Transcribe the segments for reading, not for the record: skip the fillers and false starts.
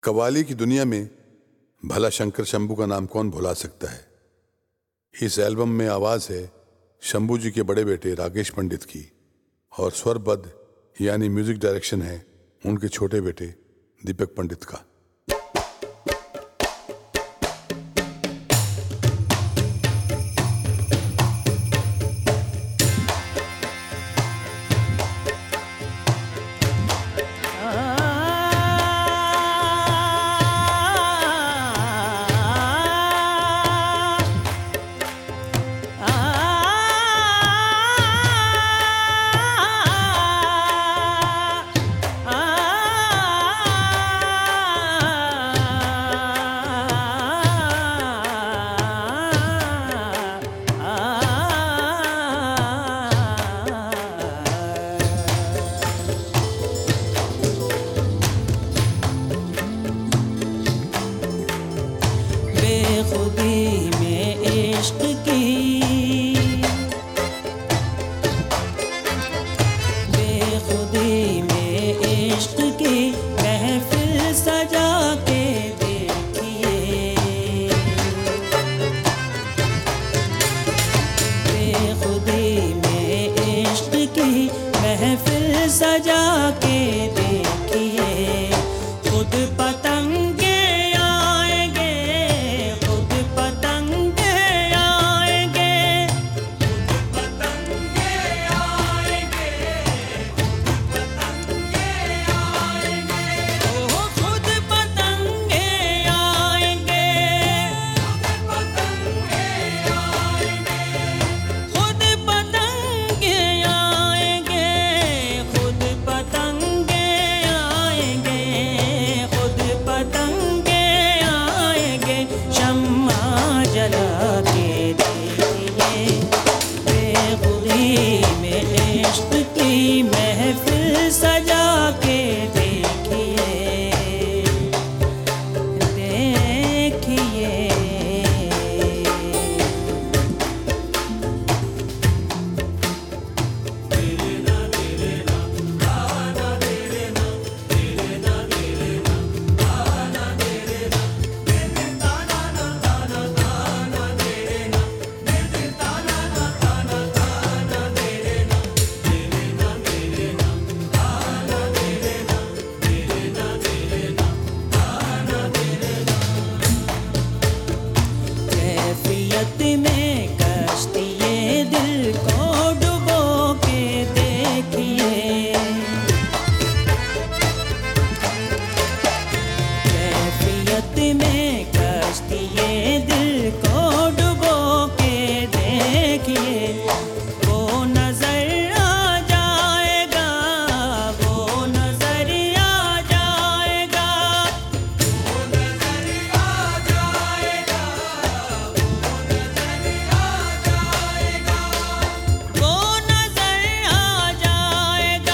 कव्वाली की दुनिया में भला शंकर शंभू का नाम कौन भुला सकता है। इस एल्बम में आवाज़ है शंभू जी के बड़े बेटे राकेश पंडित की और स्वरबद्ध यानी म्यूजिक डायरेक्शन है उनके छोटे बेटे दीपक पंडित का। सजा के देखिए खुद पतंगे आएंगे, खुद पतंगे आएंगे, खुद पतंगे आएंगे, खुद पतंगे आएंगे, ओ खुद पतंगे आएंगे, खुद पतंगे आएंगे, खुद पतंगे आएंगे, खुद पतंगे आएंगे, खुद पतंगे आएंगे। शम्मा जला के देखिए बेखुदी में इश्क की महफिल सजा के देखिए, देखिए। कैफियत में कश्तिए दिल को डुबो के देखिए, कैफियत में कश्तिए दिल को डुबो के देखिए। वो नजर आ जाएगा, वो नजर आ जाएगा, वो नजर आ जाएगा, वो नजर आ जाएगा,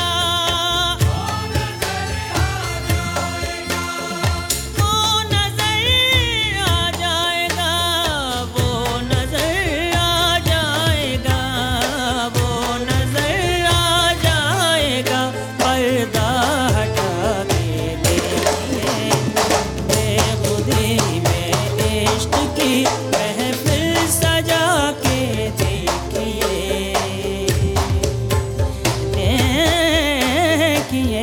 वो नजर आ जाएगा, वो नजर आ जाएगा, वो नजर आ जाएगा। पर्दा हटा के देखिए बेखुदी में इश्क की महफिल सजा के देखिए, देखिए।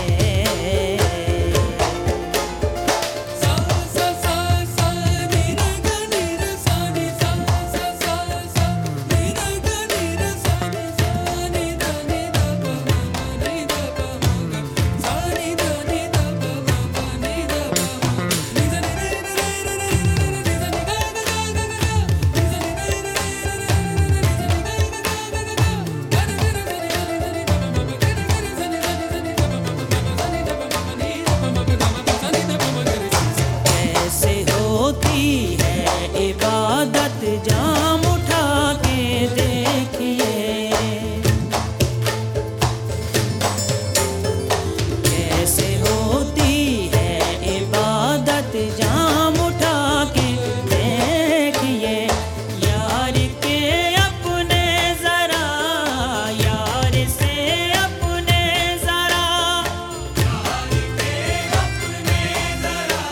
कैसे होती है इबादत जाम उठा के देखिए, कैसे होती है इबादत जाम उठा के देखिए। यार के अपने जरा, यार से अपने जरा, यार के अपने जरा,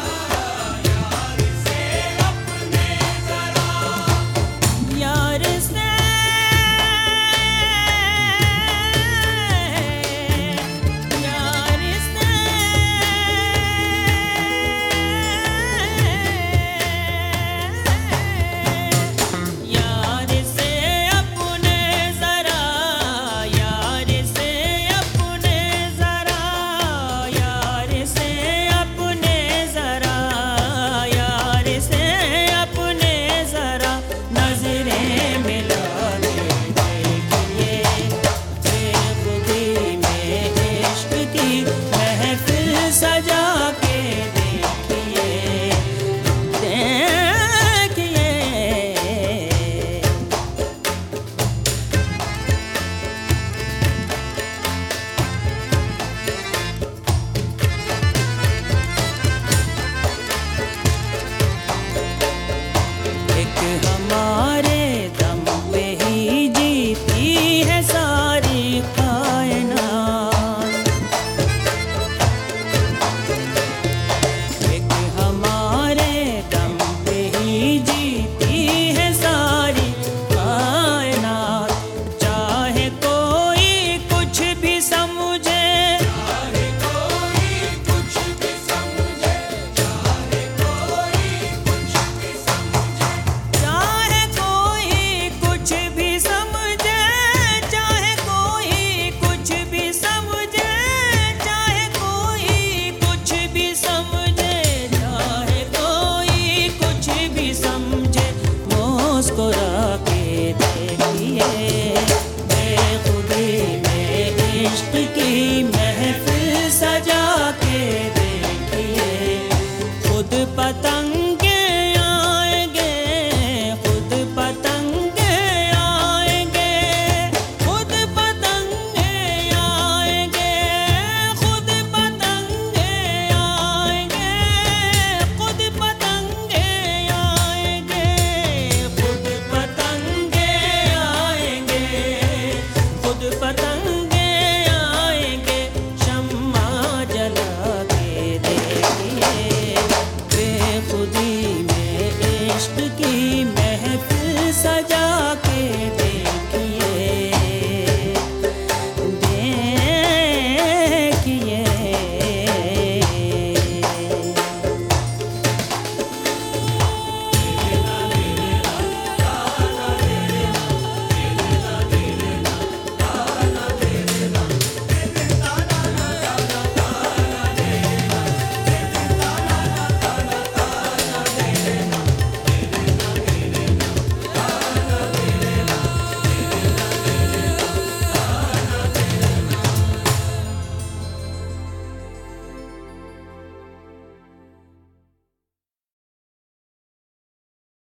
पतंग